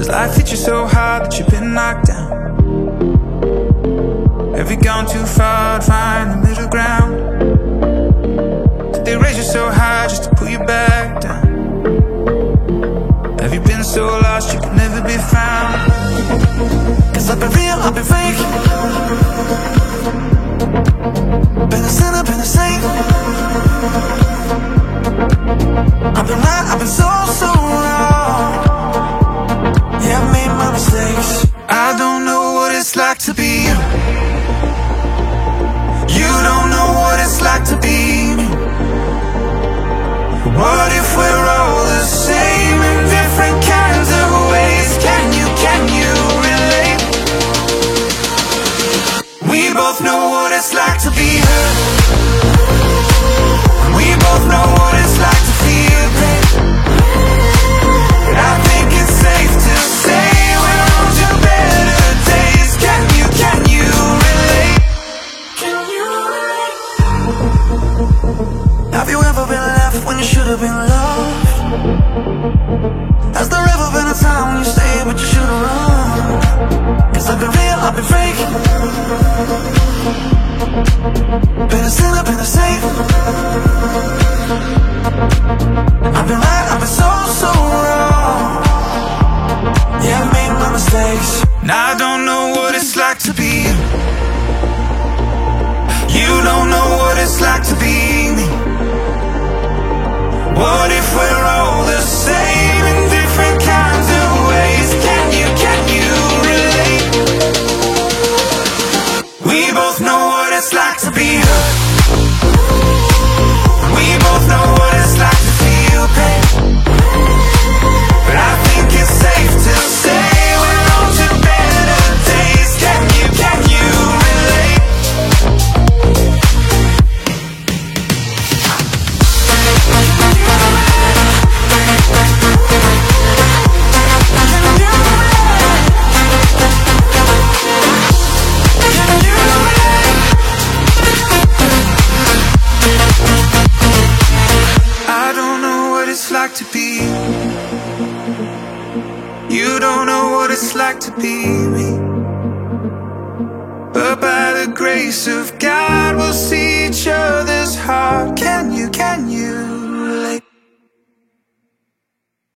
Does life hit you so hard that you've been knocked down? Have you gone too far to find the middle ground? Did they raise you so high just to pull you back down? Have you been so lost you can never be found? Cause I've been real, I've been fake, been a sinner, been a saint. I've been right, I've been so wrong. Yeah, I've made my mistakes. I don't know what it's like to be you. You don't know what it's like to be me. What if we're all the same in different kinds of ways? Can you relate? We both know what it's like to be hurt. We both know what it's like to feel pain. But I think it's safe to say we're on to better days. Can you relate? Can you relate? Have you ever been left when you should have been loved? Has there ever been a time when you stayed but you should have run? Cause I've been real, I've been fake, been a sinner, been a saint. I've been right, I've been so wrong. Yeah, I've made my mistakes. Now I don't know what it's like to be you. You don't know what it's like to be me. What if we're all the same in different kinds of ways? Can you relate? We both know what it's like to be hurt. We both know what it's like to feel pain. But I think it's safe to say we're on to better days. Can you relate? I don't know what it's like to be. You don't know what it's like to be me. But by the grace of God, we'll see each other's heart. Can you